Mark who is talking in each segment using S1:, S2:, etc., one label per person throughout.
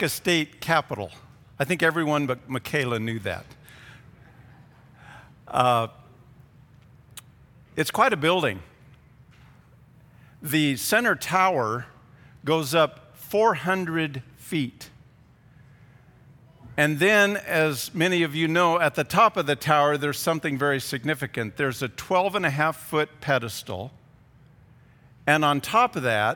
S1: state capital. I think everyone but Michaela knew that. It's quite a building. The center tower goes up 400 feet. And then, as many of you know, at the top of the tower, there's something very significant. There's a 12.5-foot pedestal. And on top of that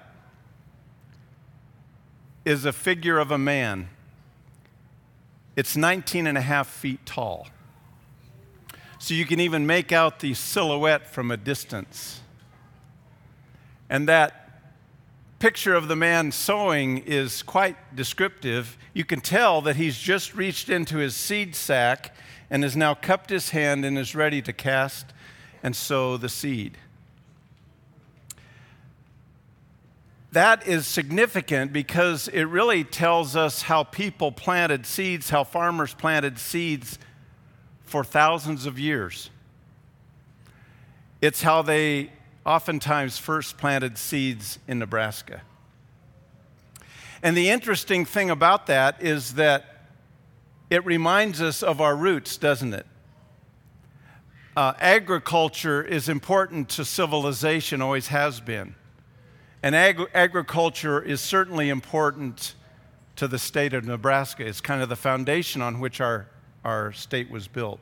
S1: is a figure of a man. It's 19.5 feet tall. So you can even make out the silhouette from a distance. And that picture of the man sowing is quite descriptive. You can tell that he's just reached into his seed sack and has now cupped his hand and is ready to cast and sow the seed. That is significant because it really tells us how people planted seeds, how farmers planted seeds for thousands of years. It's how they oftentimes first planted seeds in Nebraska. And the interesting thing about that is that it reminds us of our roots, doesn't it? Agriculture is important to civilization, always has been. And agriculture is certainly important to the state of Nebraska. It's kind of the foundation on which our state was built.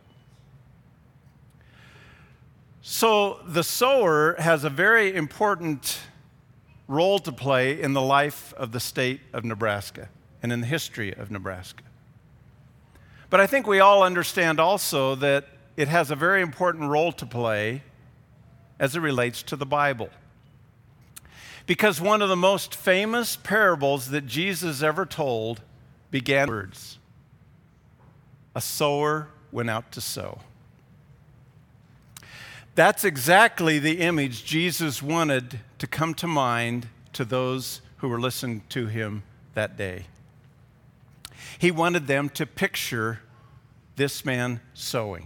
S1: So the sower has a very important role to play in the life of the state of Nebraska and in the history of Nebraska. But I think we all understand also that it has a very important role to play as it relates to the Bible. Because one of the most famous parables that Jesus ever told began with words, "A sower went out to sow." That's exactly the image Jesus wanted to come to mind to those who were listening to him that day. He wanted them to picture this man sowing.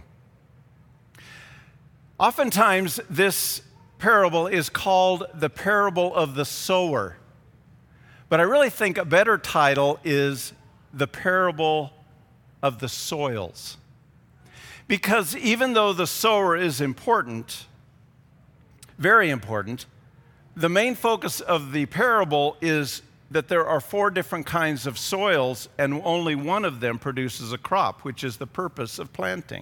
S1: Oftentimes, this parable is called the parable of the sower. But I really think a better title is the parable of the soils. Because even though the sower is important, very important, the main focus of the parable is that there are 4 different kinds of soils and only one of them produces a crop, which is the purpose of planting.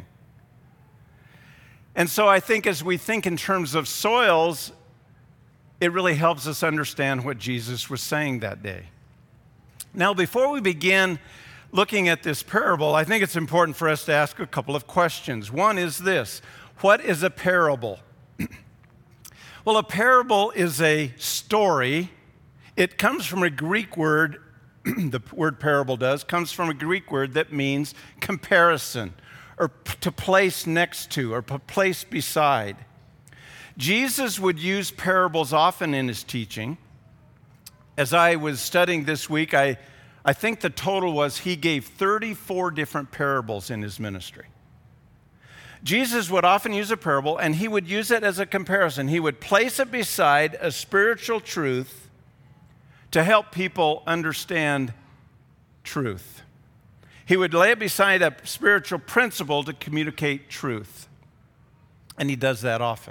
S1: And so I think as we think in terms of soils, it really helps us understand what Jesus was saying that day. Now, before we begin looking at this parable, I think it's important for us to ask a couple of questions. One is this: what is a parable? Well, a parable is a story. It comes from a Greek word, the word parable comes from a Greek word that means comparison, or to place next to, or to place beside. Jesus would use parables often in his teaching. As I was studying this week, I think the total was he gave 34 different parables in his ministry. Jesus would often use a parable, and he would use it as a comparison. He would place it beside a spiritual truth to help people understand truth. He would lay it beside a spiritual principle to communicate truth. And he does that often.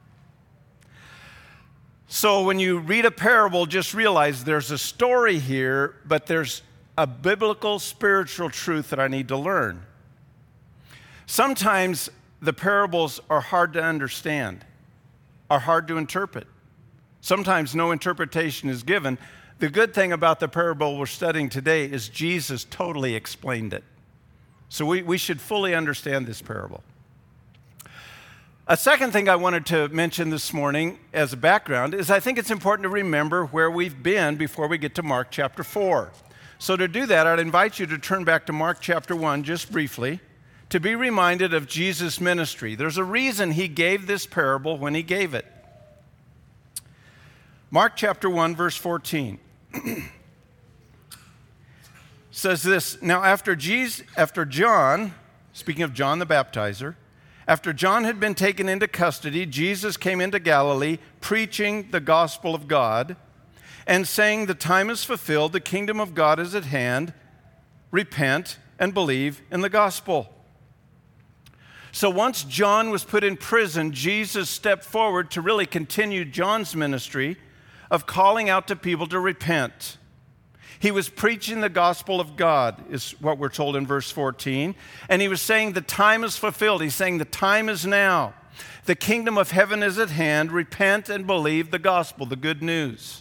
S1: So when you read a parable, just realize there's a story here, but there's a biblical spiritual truth that I need to learn. Sometimes the parables are hard to understand, are hard to interpret. Sometimes no interpretation is given. The good thing about the parable we're studying today is Jesus totally explained it. So we should fully understand this parable. A second thing I wanted to mention this morning as a background is I think it's important to remember where we've been before we get to Mark chapter 4. So to do that, I'd invite you to turn back to Mark chapter 1 just briefly to be reminded of Jesus' ministry. There's a reason he gave this parable when he gave it. Mark chapter 1, verse 14 says this: Now after John, speaking of John the Baptizer, after John had been taken into custody, Jesus came into Galilee preaching the gospel of God and saying, "The time is fulfilled, the kingdom of God is at hand. repent, and believe in the gospel. So once John was put in prison, Jesus stepped forward to really continue John's ministry of calling out to people to repent. He was preaching the gospel of God, is what we're told in verse 14. And he was saying the time is fulfilled. He's saying the time is now. The kingdom of heaven is at hand. Repent and believe the gospel, the good news.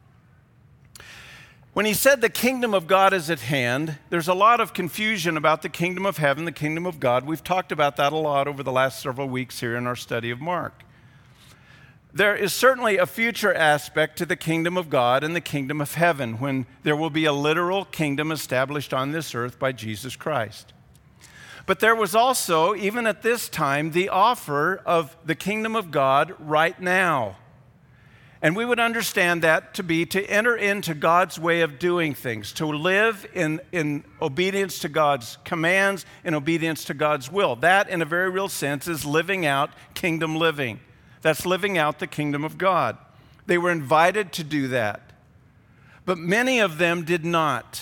S1: When he said the kingdom of God is at hand, there's a lot of confusion about the kingdom of heaven, the kingdom of God. We've talked about that a lot over the last several weeks here in our study of Mark. There is certainly a future aspect to the kingdom of God and the kingdom of heaven when there will be a literal kingdom established on this earth by Jesus Christ. But there was also, even at this time, the offer of the kingdom of God right now. And we would understand that to be to enter into God's way of doing things, to live in obedience to God's commands, in obedience to God's will. That, in a very real sense, is living out kingdom living. That's living out the kingdom of God. They were invited to do that. But many of them did not.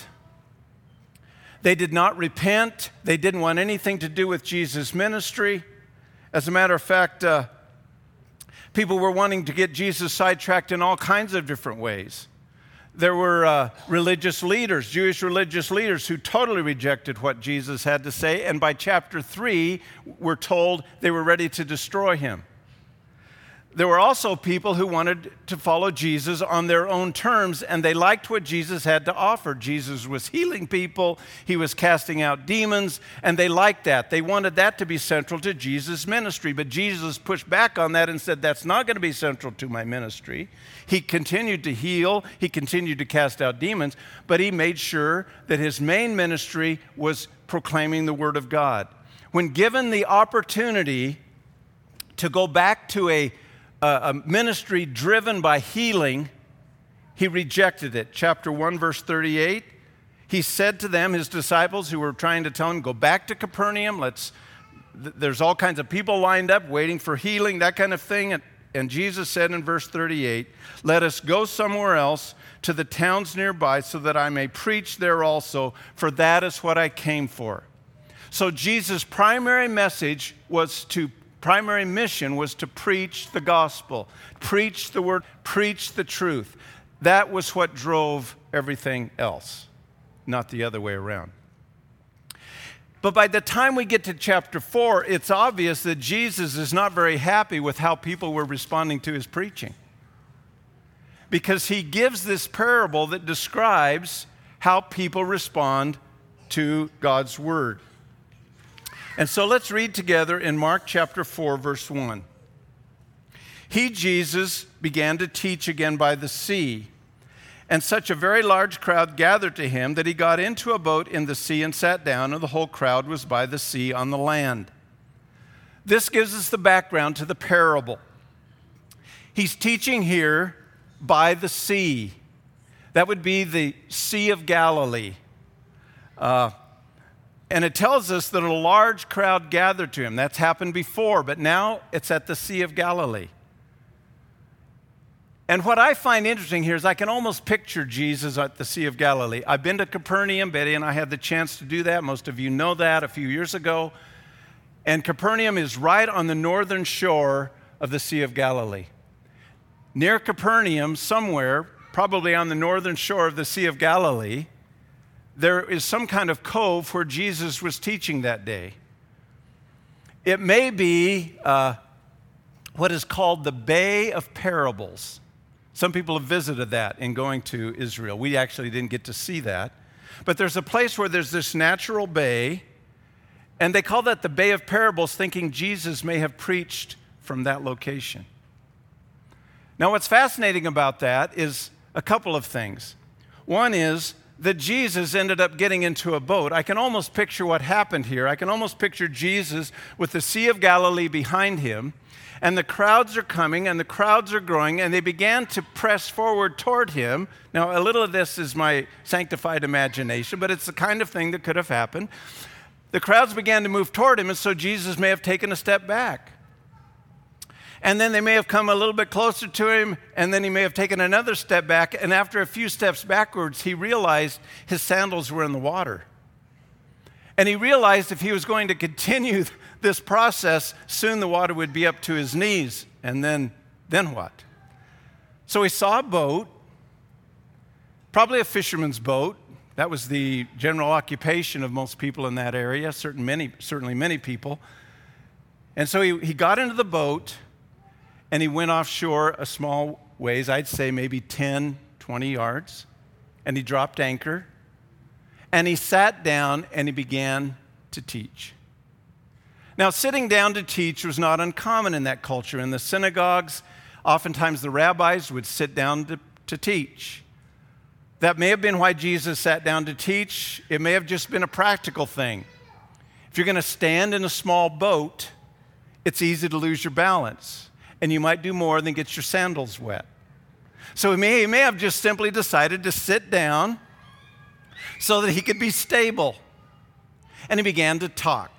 S1: They did not repent. They didn't want anything to do with Jesus' ministry. As a matter of fact, people were wanting to get Jesus sidetracked in all kinds of different ways. There were religious leaders, Jewish religious leaders, who totally rejected what Jesus had to say. And by chapter 3, we're told they were ready to destroy him. There were also people who wanted to follow Jesus on their own terms, and they liked what Jesus had to offer. Jesus was healing people, he was casting out demons, and they liked that. They wanted that to be central to Jesus' ministry, but Jesus pushed back on that and said, that's not going to be central to my ministry. He continued to heal, he continued to cast out demons, but he made sure that his main ministry was proclaiming the word of God. When given the opportunity to go back to a ministry driven by healing, he rejected it. Chapter 1, verse 38, he said to them, his disciples who were trying to tell him, go back to Capernaum, there's all kinds of people lined up waiting for healing, that kind of thing. And Jesus said in verse 38, let us go somewhere else to the towns nearby so that I may preach there also, for that is what I came for. So Jesus' primary mission was to preach the gospel, preach the word, preach the truth. That was what drove everything else, not the other way around. But by the time we get to chapter 4, it's obvious that Jesus is not very happy with how people were responding to his preaching, because he gives this parable that describes how people respond to God's word. And so let's read together in Mark chapter 4, verse 1. He, Jesus, began to teach again by the sea, and such a very large crowd gathered to him that he got into a boat in the sea and sat down, and the whole crowd was by the sea on the land. This gives us the background to the parable. He's teaching here by the sea. That would be the Sea of Galilee. And it tells us that a large crowd gathered to him. That's happened before, but now it's at the Sea of Galilee. And what I find interesting here is I can almost picture Jesus at the Sea of Galilee. I've been to Capernaum. Betty and I had the chance to do that. Most of you know that a few years ago. And Capernaum is right on the northern shore of the Sea of Galilee. Near Capernaum, somewhere, probably on the northern shore of the Sea of Galilee, there is some kind of cove where Jesus was teaching that day. It may be what is called the Bay of Parables. Some people have visited that in going to Israel. We actually didn't get to see that. But there's a place where there's this natural bay, and they call that the Bay of Parables, thinking Jesus may have preached from that location. Now, what's fascinating about that is a couple of things. One is that Jesus ended up getting into a boat. I can almost picture what happened here. I can almost picture Jesus with the Sea of Galilee behind him, and the crowds are coming, and the crowds are growing, and they began to press forward toward him. Now, a little of this is my sanctified imagination, but it's the kind of thing that could have happened. The crowds began to move toward him, and so Jesus may have taken a step back. And then they may have come a little bit closer to him, and then he may have taken another step back, and after a few steps backwards, he realized his sandals were in the water. And he realized if he was going to continue this process, soon the water would be up to his knees. And then what? So he saw a boat, probably a fisherman's boat. That was the general occupation of most people in that area, certainly many people. And so he got into the boat, and he went offshore a small ways, I'd say maybe 10, 20 yards, and he dropped anchor, and he sat down, and he began to teach. Now, sitting down to teach was not uncommon in that culture. In the synagogues, oftentimes the rabbis would sit down to teach. That may have been why Jesus sat down to teach. It may have just been a practical thing. If you're going to stand in a small boat, it's easy to lose your balance, and you might do more than get your sandals wet. So he may have just simply decided to sit down so that he could be stable. And he began to talk.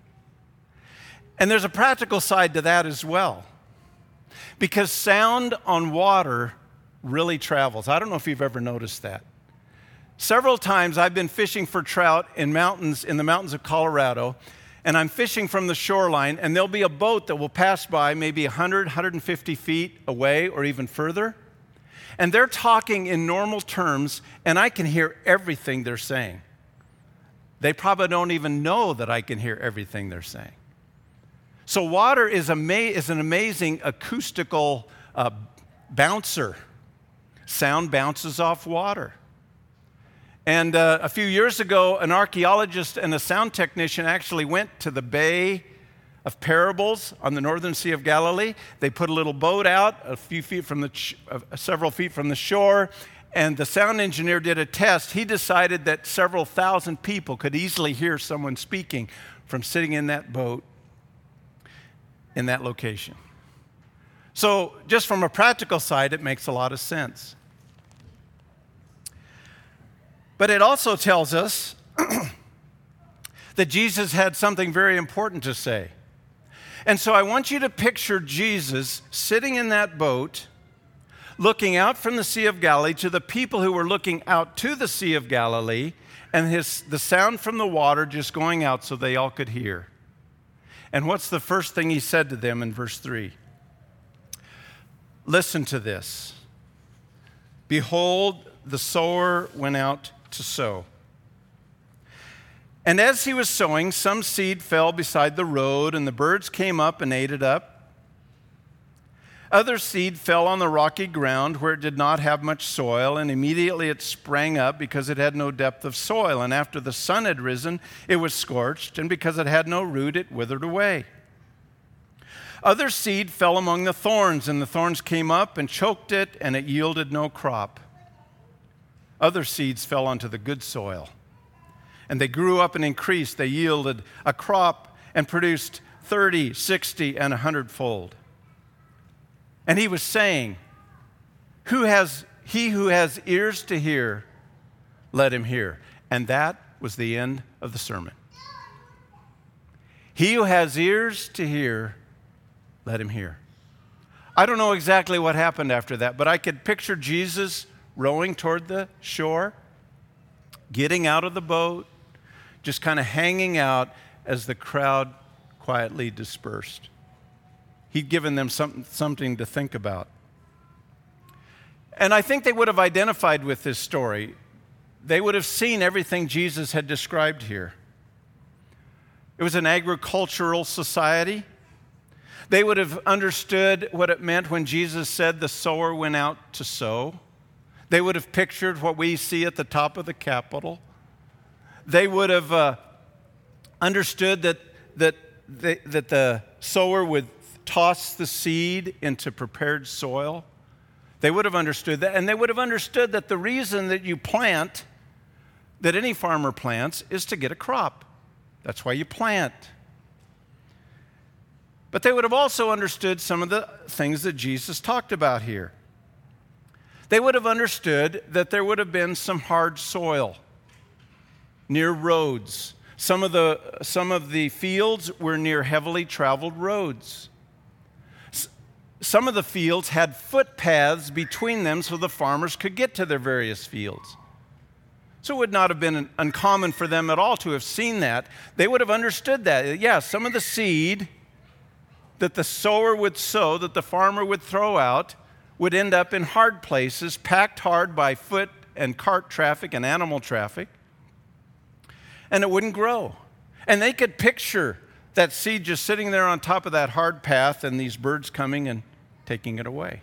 S1: And there's a practical side to that as well, because sound on water really travels. I don't know if you've ever noticed that. Several times I've been fishing for trout in the mountains of Colorado, and I'm fishing from the shoreline, and there'll be a boat that will pass by maybe 100, 150 feet away or even further, and they're talking in normal terms, and I can hear everything they're saying. They probably don't even know that I can hear everything they're saying. So water is an amazing acoustical bouncer. Sound bounces off water. And a few years ago, an archaeologist and a sound technician actually went to the Bay of Parables on the northern Sea of Galilee. They put a little boat out several feet from the shore, and the sound engineer did a test. He decided that several thousand people could easily hear someone speaking from sitting in that boat in that location. So just from a practical side, it makes a lot of sense. But it also tells us that Jesus had something very important to say. And so I want you to picture Jesus sitting in that boat, looking out from the Sea of Galilee to the people who were looking out to the Sea of Galilee, and the sound from the water just going out so they all could hear. And what's the first thing he said to them in verse 3? Listen to this. Behold, the sower went out to sow. And as he was sowing, some seed fell beside the road, and the birds came up and ate it up. Other seed fell on the rocky ground where it did not have much soil, and immediately it sprang up because it had no depth of soil. And after the sun had risen, it was scorched, and because it had no root, it withered away. Other seed fell among the thorns, and the thorns came up and choked it, and it yielded no crop. Other seeds fell onto the good soil, and they grew up and increased. They yielded a crop and produced 30, 60, and 100-fold. And he was saying, he who has ears to hear, let him hear. And that was the end of the sermon. He who has ears to hear, let him hear. I don't know exactly what happened after that, but I could picture Jesus rowing toward the shore, getting out of the boat, just kind of hanging out as the crowd quietly dispersed. He'd given them something to think about. And I think they would have identified with this story. They would have seen everything Jesus had described here. It was an agricultural society. They would have understood what it meant when Jesus said the sower went out to sow. They would have pictured what we see at the top of the Capitol. They would have understood that the sower would toss the seed into prepared soil. They would have understood that, and they would have understood that the reason that you plant, that any farmer plants, is to get a crop. That's why you plant. But they would have also understood some of the things that Jesus talked about here. They would have understood that there would have been some hard soil near roads. Some of the fields were near heavily traveled roads. Some of the fields had footpaths between them so the farmers could get to their various fields. So it would not have been uncommon for them at all to have seen that. They would have understood that. Yeah, some of the seed that the sower would sow, that the farmer would throw out, would end up in hard places, packed hard by foot and cart traffic and animal traffic, and it wouldn't grow. And they could picture that seed just sitting there on top of that hard path and these birds coming and taking it away.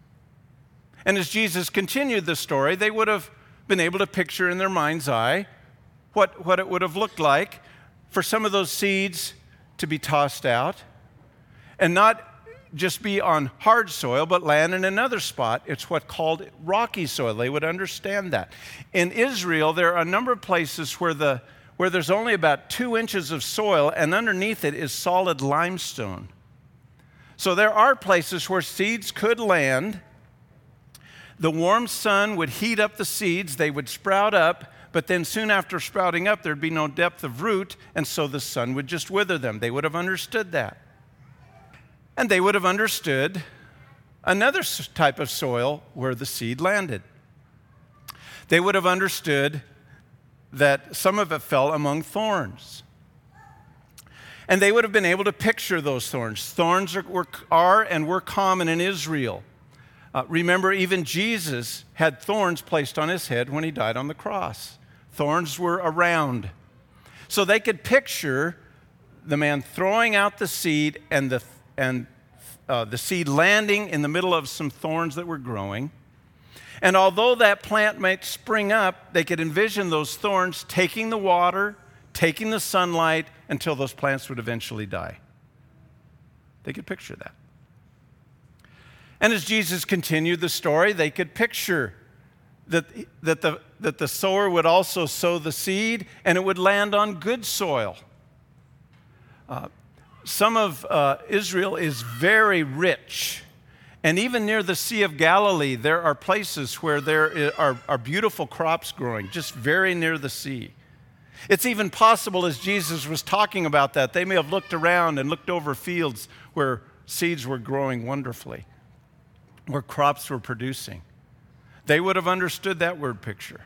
S1: And as Jesus continued the story, they would have been able to picture in their mind's eye what it would have looked like for some of those seeds to be tossed out and not just be on hard soil, but land in another spot. It's what's called rocky soil. They would understand that. In Israel, there are a number of places where there's only about 2 inches of soil, and underneath it is solid limestone. So there are places where seeds could land. The warm sun would heat up the seeds, they would sprout up, but then soon after sprouting up, there'd be no depth of root, and so the sun would just wither them. They would have understood that. And they would have understood another type of soil where the seed landed. They would have understood that some of it fell among thorns. And they would have been able to picture those thorns. Thorns are and were common in Israel. Remember, even Jesus had thorns placed on his head when he died on the cross. Thorns were around. So they could picture the man throwing out the seed and the seed landing in the middle of some thorns that were growing. And although that plant might spring up, they could envision those thorns taking the water, taking the sunlight, until those plants would eventually die. They could picture that. And as Jesus continued the story, they could picture that the sower would also sow the seed, and it would land on good soil. Some of Israel is very rich. And even near the Sea of Galilee, there are places where there are beautiful crops growing, just very near the sea. It's even possible, as Jesus was talking about that, they may have looked around and looked over fields where seeds were growing wonderfully, where crops were producing. They would have understood that word picture.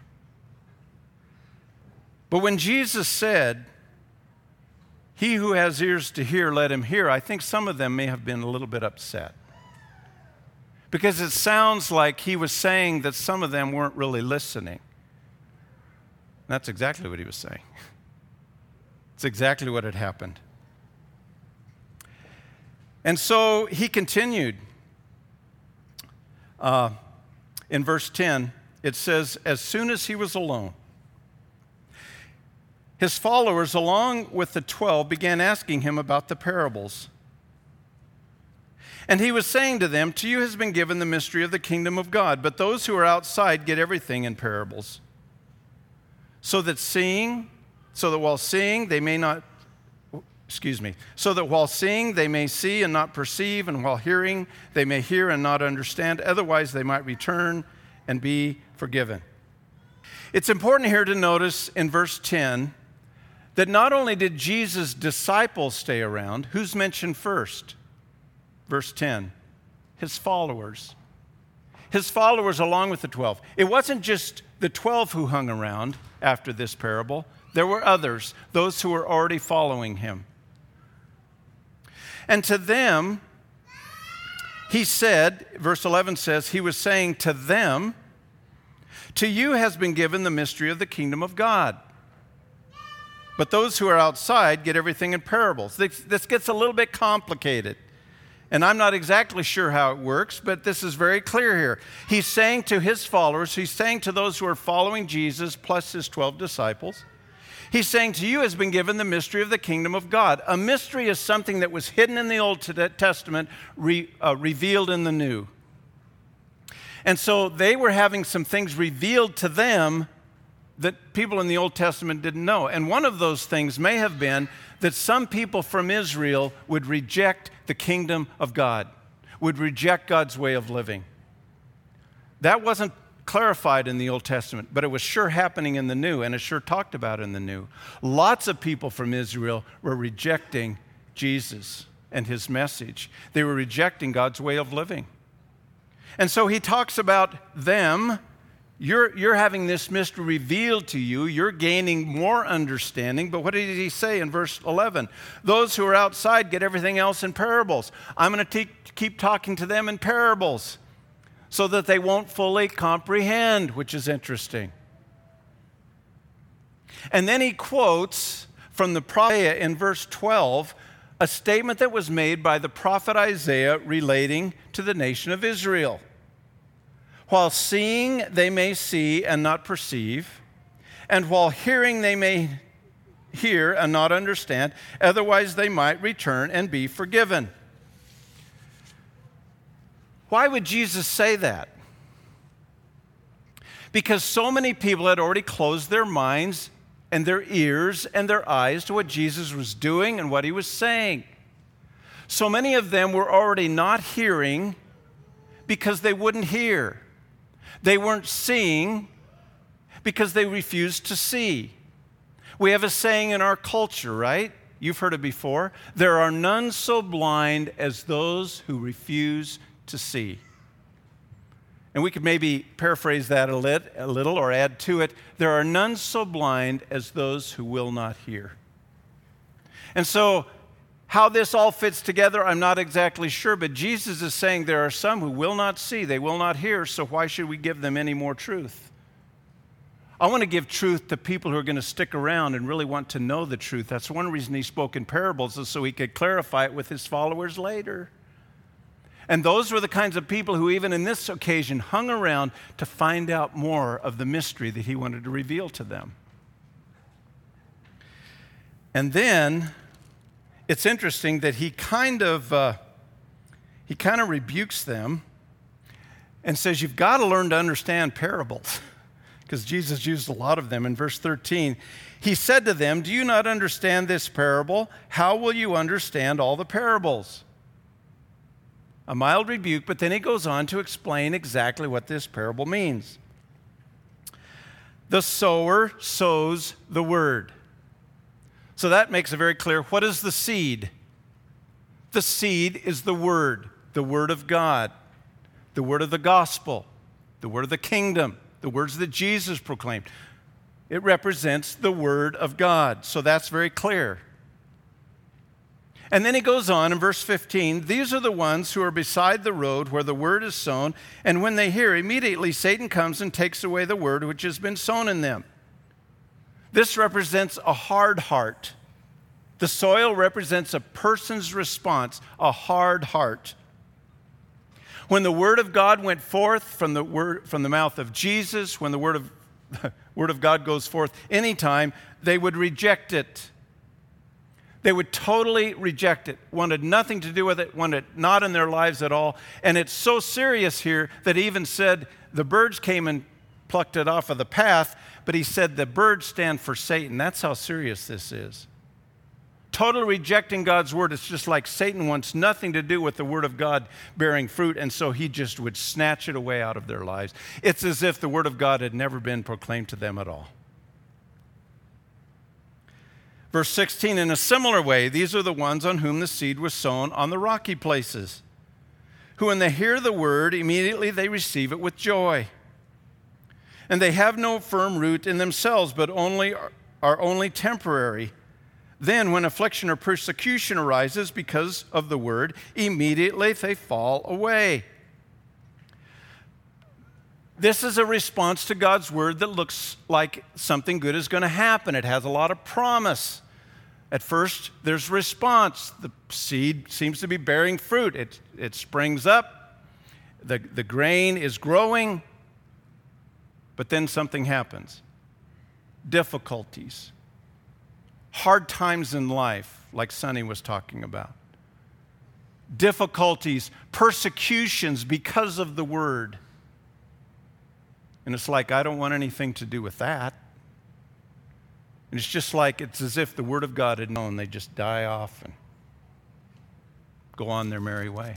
S1: But when Jesus said, "He who has ears to hear, let him hear," I think some of them may have been a little bit upset. Because it sounds like he was saying that some of them weren't really listening. That's exactly what he was saying. It's exactly what had happened. And so he continued. In verse 10, it says, "As soon as he was alone, his followers, along with the 12, began asking him about the parables. And he was saying to them, 'To you has been given the mystery of the kingdom of God, but those who are outside get everything in parables. So that while seeing they may see and not perceive, and while hearing they may hear and not understand, otherwise they might return and be forgiven.'" It's important here to notice in verse 10 that not only did Jesus' disciples stay around, who's mentioned first? Verse 10, his followers. His followers along with the 12. It wasn't just the 12 who hung around after this parable. There were others, those who were already following him. And to them, he said, verse 11 says, he was saying to them, "To you has been given the mystery of the kingdom of God. But those who are outside get everything in parables." This gets a little bit complicated. And I'm not exactly sure how it works, but this is very clear here. He's saying to his followers, he's saying to those who are following Jesus plus his 12 disciples, he's saying, "To you has been given the mystery of the kingdom of God." A mystery is something that was hidden in the Old Testament, revealed in the New. And so they were having some things revealed to them that people in the Old Testament didn't know. And one of those things may have been that some people from Israel would reject the kingdom of God, would reject God's way of living. That wasn't clarified in the Old Testament, but it was sure happening in the New, and it's sure talked about in the New. Lots of people from Israel were rejecting Jesus and his message. They were rejecting God's way of living. And so he talks about them You're having this mystery revealed to you. You're gaining more understanding. But what did he say in verse 11? Those who are outside get everything else in parables. I'm going to keep talking to them in parables so that they won't fully comprehend, which is interesting. And then he quotes from the prophet in verse 12 a statement that was made by the prophet Isaiah relating to the nation of Israel. While seeing, they may see and not perceive, and while hearing, they may hear and not understand, otherwise they might return and be forgiven. Why would Jesus say that? Because so many people had already closed their minds and their ears and their eyes to what Jesus was doing and what he was saying. So many of them were already not hearing because they wouldn't hear. They weren't seeing because they refused to see. We have a saying in our culture, right? You've heard it before. There are none so blind as those who refuse to see. And we could maybe paraphrase that a little or add to it. There are none so blind as those who will not hear. And so, how this all fits together, I'm not exactly sure, but Jesus is saying there are some who will not see, they will not hear, so why should we give them any more truth? I want to give truth to people who are going to stick around and really want to know the truth. That's one reason he spoke in parables, is so he could clarify it with his followers later. And those were the kinds of people who, even in this occasion, hung around to find out more of the mystery that he wanted to reveal to them. And then it's interesting that he kind of rebukes them and says, you've got to learn to understand parables, because Jesus used a lot of them. In verse 13, he said to them, do you not understand this parable? How will you understand all the parables? A mild rebuke, but then he goes on to explain exactly what this parable means. The sower sows the word. So that makes it very clear. What is the seed? The seed is the word of God, the word of the gospel, the word of the kingdom, the words that Jesus proclaimed. It represents the word of God. So that's very clear. And then he goes on in verse 15, these are the ones who are beside the road where the word is sown, and when they hear, immediately Satan comes and takes away the word which has been sown in them. This represents a hard heart. The soil represents a person's response, a hard heart. When the word of God went forth from the mouth of Jesus, when the word of God goes forth anytime, they would reject it. They would totally reject it, wanted nothing to do with it, wanted it not in their lives at all. And it's so serious here that he even said the birds came and plucked it off of the path, but he said the birds stand for Satan. That's how serious this is. Totally rejecting God's word. It's just like Satan wants nothing to do with the word of God bearing fruit, and so he just would snatch it away out of their lives. It's as if the word of God had never been proclaimed to them at all. Verse 16, in a similar way, these are the ones on whom the seed was sown on the rocky places, who when they hear the word, immediately they receive it with joy. And they have no firm root in themselves, but are only temporary. Then when affliction or persecution arises because of the word, immediately they fall away. This is a response to God's word that looks like something good is going to happen. It has a lot of promise. At first, there's response. The seed seems to be bearing fruit. It springs up. The grain is growing. But then something happens. Difficulties. Hard times in life, like Sonny was talking about. Difficulties, persecutions because of the word. And it's like, I don't want anything to do with that. And it's just like, it's as if the word of God had known. They just die off and go on their merry way.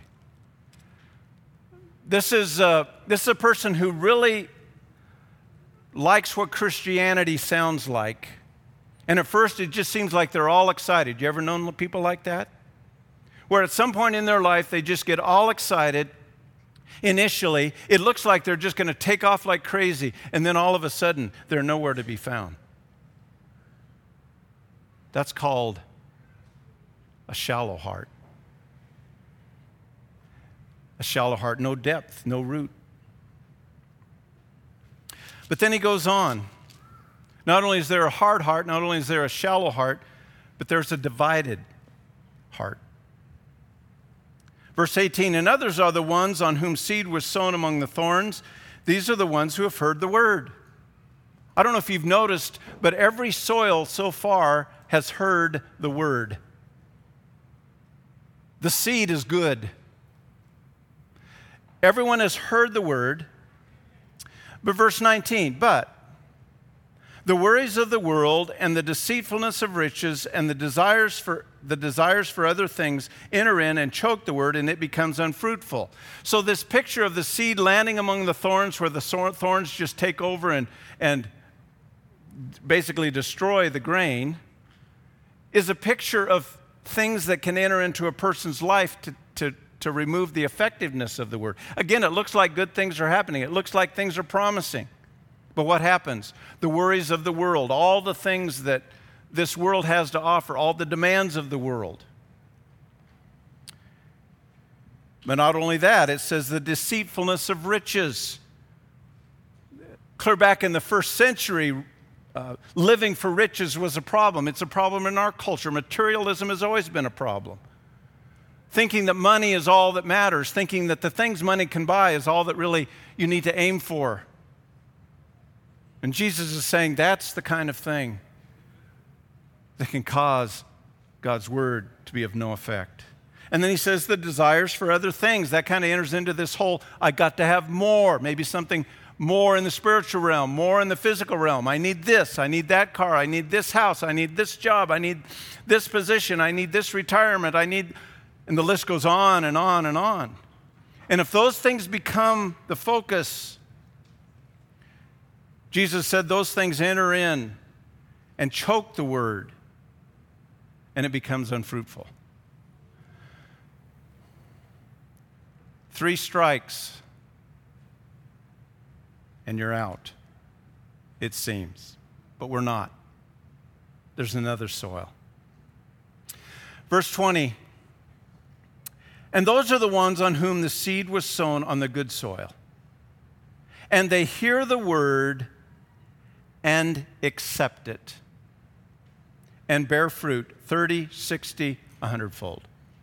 S1: This is a person who really likes what Christianity sounds like. And at first, it just seems like they're all excited. You ever known people like that? Where at some point in their life, they just get all excited Initially, it looks like they're just going to take off like crazy, and then all of a sudden, they're nowhere to be found. That's called a shallow heart. A shallow heart, no depth, no root. But then he goes on. Not only is there a hard heart, not only is there a shallow heart, but there's a divided heart. Verse 18, and others are the ones on whom seed was sown among the thorns. These are the ones who have heard the word. I don't know if you've noticed, but every soil so far has heard the word. The seed is good. Everyone has heard the word. But verse 19, but the worries of the world and the deceitfulness of riches and the desires for other things enter in and choke the word, and it becomes unfruitful. So this picture of the seed landing among the thorns, where the thorns just take over and basically destroy the grain, is a picture of things that can enter into a person's life to remove the effectiveness of the word. Again, it looks like good things are happening. It looks like things are promising. But what happens? The worries of the world, all the things that this world has to offer, all the demands of the world. But not only that, it says the deceitfulness of riches. Clear back in the first century, living for riches was a problem. It's a problem in our culture. Materialism has always been a problem. Thinking that money is all that matters, thinking that the things money can buy is all that really you need to aim for. And Jesus is saying that's the kind of thing that can cause God's word to be of no effect. And then he says the desires for other things. That kind of enters into this whole, I got to have more, maybe something more in the spiritual realm, more in the physical realm. I need this, I need that car, I need this house, I need this job, I need this position, I need this retirement, and the list goes on and on and on. And if those things become the focus, Jesus said those things enter in and choke the word, and it becomes unfruitful. 3 strikes, and you're out, it seems. But we're not. There's another soil. Verse 20, and those are the ones on whom the seed was sown on the good soil. And they hear the word and accept it, and bear fruit 30, 60, 100-fold.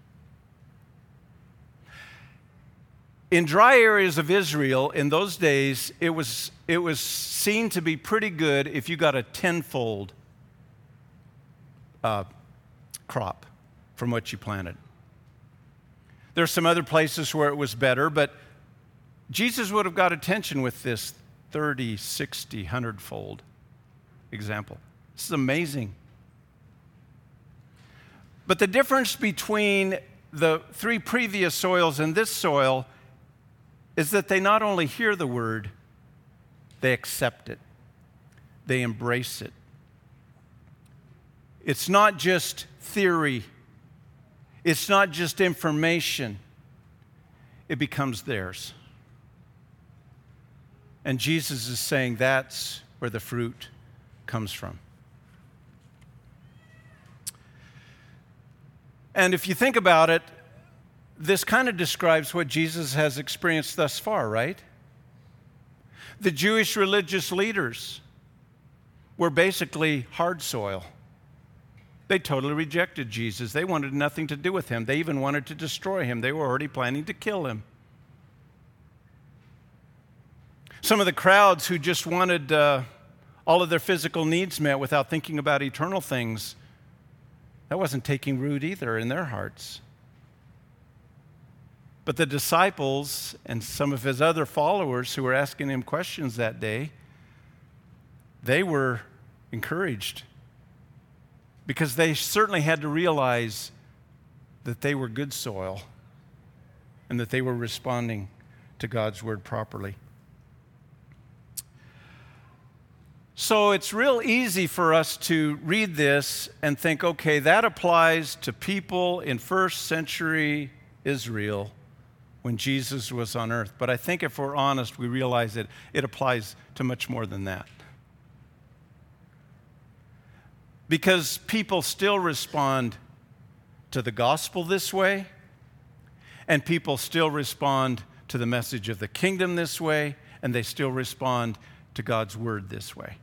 S1: In dry areas of Israel in those days, it was seen to be pretty good if you got a 10-fold crop from what you planted. There are some other places where it was better, but Jesus would have got attention with this 30, 60, 100-fold example. This is amazing. But the difference between the 3 previous soils and this soil is that they not only hear the word, they accept it. They embrace it. It's not just theory. It's not just information. It becomes theirs. And Jesus is saying that's where the fruit comes from. And if you think about it, this kind of describes what Jesus has experienced thus far, right? The Jewish religious leaders were basically hard soil. They totally rejected Jesus. They wanted nothing to do with him. They even wanted to destroy him. They were already planning to kill him. Some of the crowds who just wanted all of their physical needs met without thinking about eternal things, that wasn't taking root either in their hearts. But the disciples and some of his other followers who were asking him questions that day, they were encouraged because they certainly had to realize that they were good soil and that they were responding to God's word properly. So it's real easy for us to read this and think, okay, that applies to people in first century Israel when Jesus was on earth. But I think if we're honest, we realize that it applies to much more than that. Because people still respond to the gospel this way, and people still respond to the message of the kingdom this way, and they still respond to God's word this way.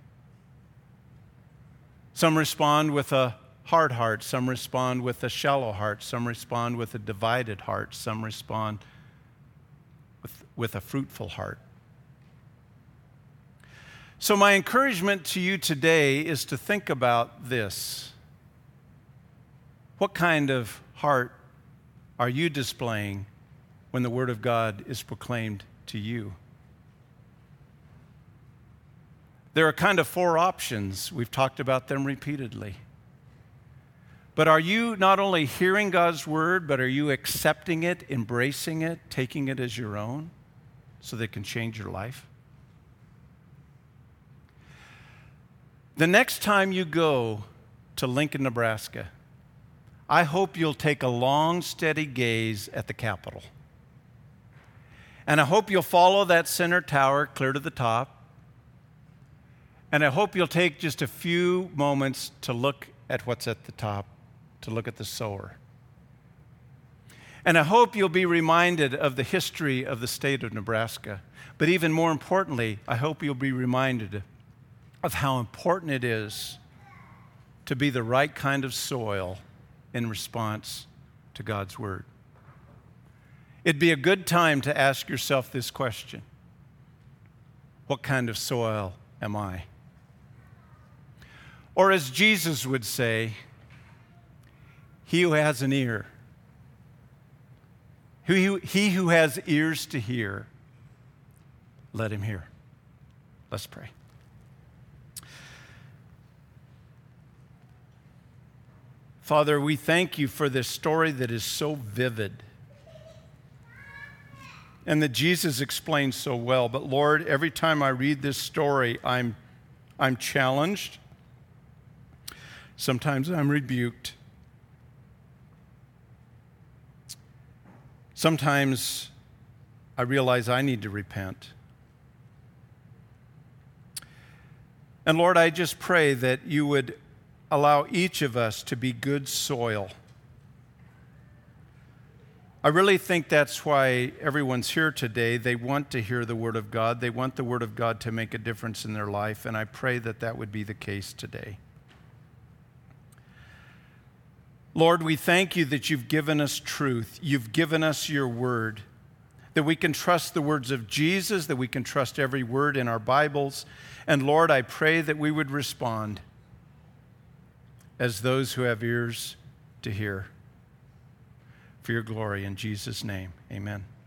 S1: Some respond with a hard heart, some respond with a shallow heart, some respond with a divided heart, some respond with a fruitful heart. So my encouragement to you today is to think about this. What kind of heart are you displaying when the Word of God is proclaimed to you? There are kind of 4 options. We've talked about them repeatedly. But are you not only hearing God's Word, but are you accepting it, embracing it, taking it as your own so that it can change your life? The next time you go to Lincoln, Nebraska, I hope you'll take a long, steady gaze at the Capitol. And I hope you'll follow that center tower clear to the top. And I hope you'll take just a few moments to look at what's at the top, to look at the sower. And I hope you'll be reminded of the history of the state of Nebraska. But even more importantly, I hope you'll be reminded of how important it is to be the right kind of soil in response to God's word. It'd be a good time to ask yourself this question: what kind of soil am I? Or as Jesus would say, he who has an ear, he who has ears to hear, let him hear. Let's pray. Father, we thank you for this story that is so vivid and that Jesus explains so well. But Lord, every time I read this story, I'm challenged. Sometimes I'm rebuked. Sometimes I realize I need to repent. And Lord, I just pray that you would allow each of us to be good soil. I really think that's why everyone's here today. They want to hear the Word of God. They want the Word of God to make a difference in their life, and I pray that that would be the case today. Lord, we thank you that you've given us truth. You've given us your Word, that we can trust the words of Jesus, that we can trust every word in our Bibles. And Lord, I pray that we would respond as those who have ears to hear. For your glory, in Jesus' name, amen.